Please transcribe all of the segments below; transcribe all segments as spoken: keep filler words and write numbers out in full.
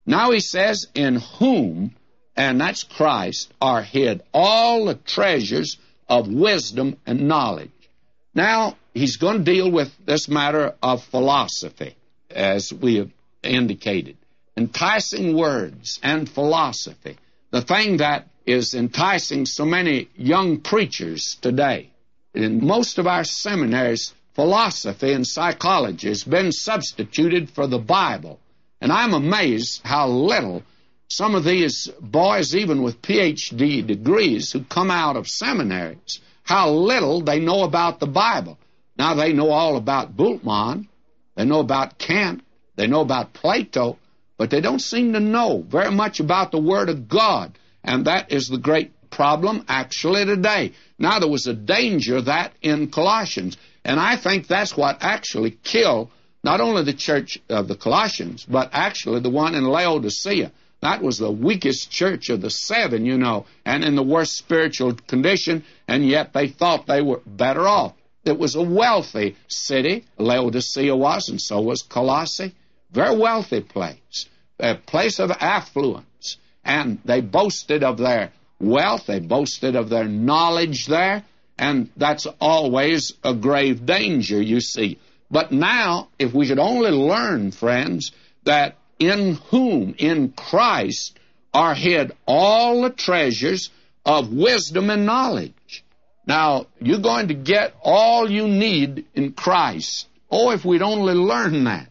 Now he says, in whom, and that's Christ, are hid all the treasures of wisdom and knowledge. Now, he's going to deal with this matter of philosophy, as we have indicated. Enticing words and philosophy, the thing that is enticing so many young preachers today. In most of our seminaries, philosophy and psychology has been substituted for the Bible. And I'm amazed how little some of these boys, even with P H D degrees, who come out of seminaries, how little they know about the Bible. Now, they know all about Bultmann, they know about Kant, they know about Plato, but they don't seem to know very much about the Word of God. And that is the great problem actually today. Now, there was a danger of that in Colossians, and I think that's what actually killed not only the church of the Colossians, but actually the one in Laodicea. That was the weakest church of the seven, you know, and in the worst spiritual condition, and yet they thought they were better off. It was a wealthy city, Laodicea was, and so was Colossae. Very wealthy place, a place of affluence. And they boasted of their wealth, they boasted of their knowledge there, and that's always a grave danger, you see. But now, if we could only learn, friends, that in whom, in Christ, are hid all the treasures of wisdom and knowledge. Now, you're going to get all you need in Christ. Oh, if we'd only learn that.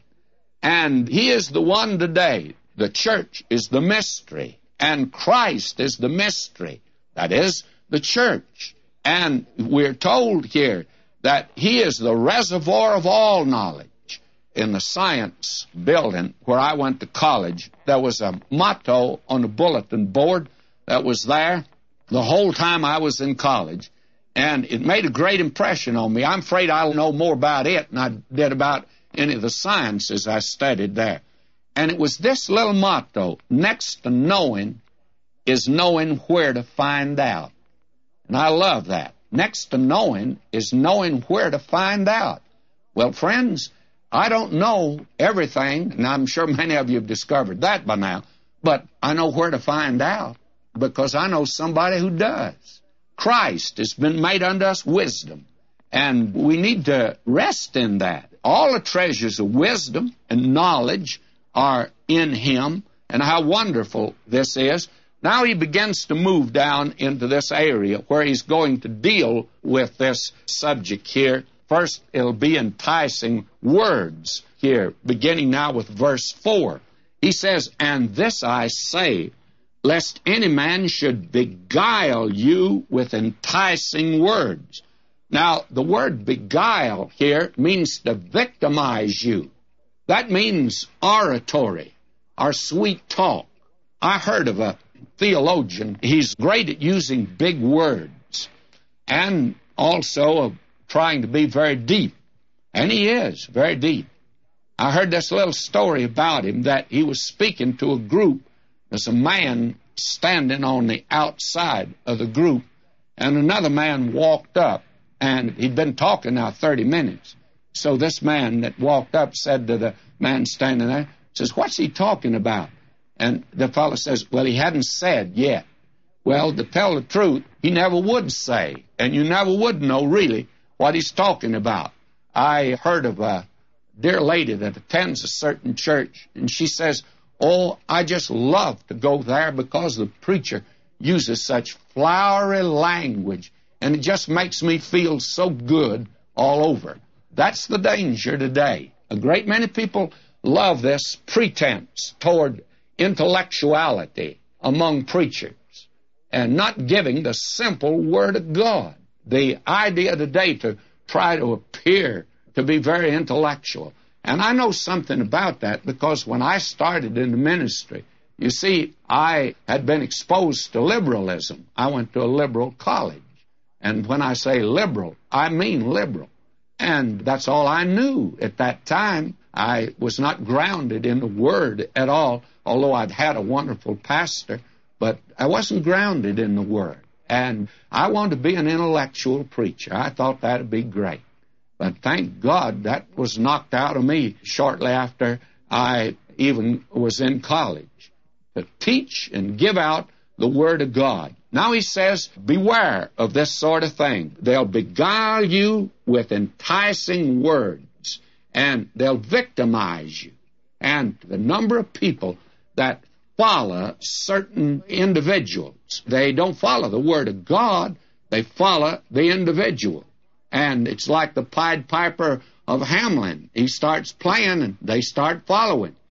And He is the one today. The church is the mystery, and Christ is the mystery. That is, the church. And we're told here that He is the reservoir of all knowledge. In the science building where I went to college, there was a motto on the bulletin board that was there the whole time I was in college, and it made a great impression on me. I'm afraid I'll know more about it than I did about any of the sciences I studied there. And it was this little motto: next to knowing is knowing where to find out. And I love that. Next to knowing is knowing where to find out. Well, friends, I don't know everything, and I'm sure many of you have discovered that by now, but I know where to find out because I know somebody who does. Christ has been made unto us wisdom, and we need to rest in that. All the treasures of wisdom and knowledge are in Him, and how wonderful this is. Now he begins to move down into this area where he's going to deal with this subject here. First, it'll be enticing words here, beginning now with verse four. He says, "And this I say, lest any man should beguile you with enticing words." Now, the word beguile here means to victimize you. That means oratory, or sweet talk. I heard of a theologian. He's great at using big words and also of trying to be very deep. And he is very deep. I heard this little story about him, that he was speaking to a group. There's a man standing on the outside of the group, and another man walked up, and he'd been talking now thirty minutes. So this man that walked up said to the man standing there, says, "What's he talking about?" And the fellow says, "Well, he hadn't said yet." Well, to tell the truth, he never would say, and you never would know really what he's talking about. I heard of a dear lady that attends a certain church, and she says, "Oh, I just love to go there because the preacher uses such flowery language, and it just makes me feel so good all over." That's the danger today. A great many people love this pretense toward intellectuality among preachers and not giving the simple Word of God. The idea today to try to appear to be very intellectual. And I know something about that because when I started in the ministry, you see, I had been exposed to liberalism. I went to a liberal college. And when I say liberal, I mean liberal. And that's all I knew at that time. I was not grounded in the Word at all, although I'd had a wonderful pastor, but I wasn't grounded in the Word. And I wanted to be an intellectual preacher. I thought that would be great. But thank God that was knocked out of me shortly after I even was in college, to teach and give out the Word of God. Now he says, beware of this sort of thing. They'll beguile you with enticing words, and they'll victimize you. And the number of people that follow certain individuals, they don't follow the Word of God, they follow the individual. And it's like the Pied Piper of Hamelin. He starts playing, and they start following.